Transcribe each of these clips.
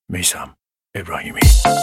میثم ابراهیمی.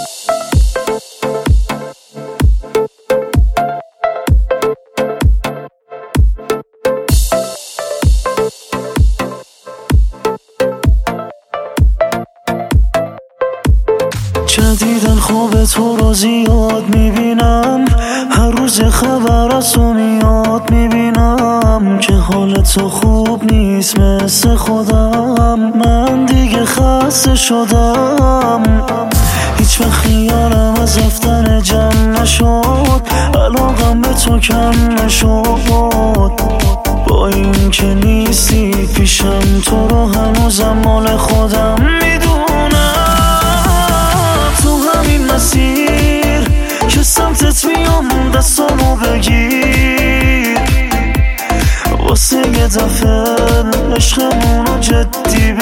جدیدن خواب تو رو زیاد میبینم، هر روز خبر از تو میاد میبینم که حال تو خوب نیست مثل خودم. من دیگه خسته شدم، هیچ وقت خیالم از رفتن جمع نشد، علاقم به تو کم نشد. با این که نیستی پیشم تو رو هنوزم مال خودم میدونم. تو همین مسیر که سمتت میام دستامو بگیر، واسه یه دفعه عشقمونو جدی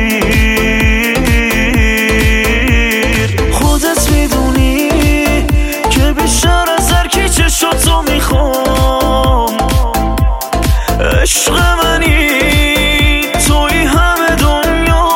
بگیر. خودت میدونی که بیشتر از هر کی چشاتو میخوام، عشق منی توی همه دنیا.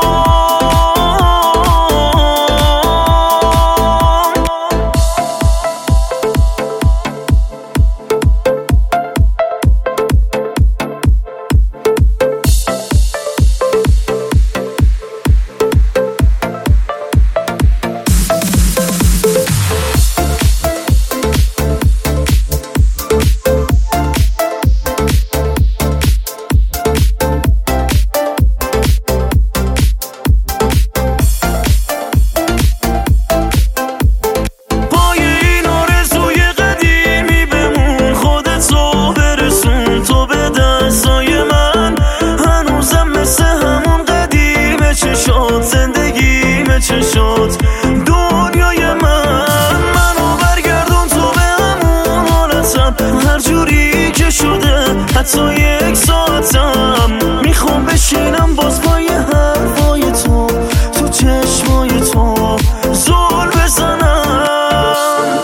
چه شد دنیای منو برگردون تو به همون حالتم، هر جوری که شده حتی یک ساعتم میخوام بشینم باز پای حرفای تو، تو چشمای تو زل بزنم.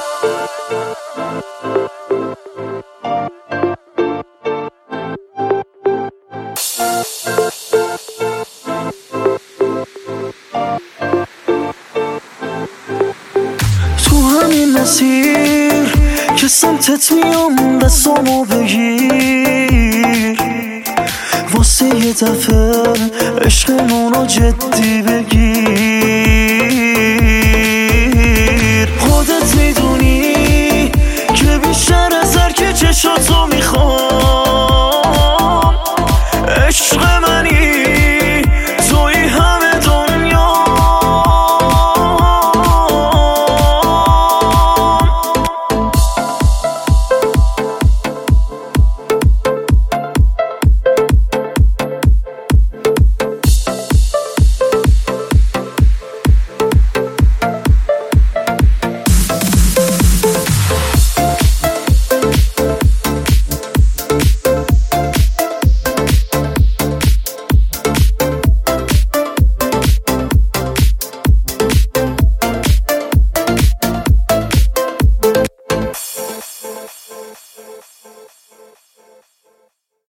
مسیر که سمتت میام دستامو بگیر، واسه یه دفعه عشقمونو جدی بگیر.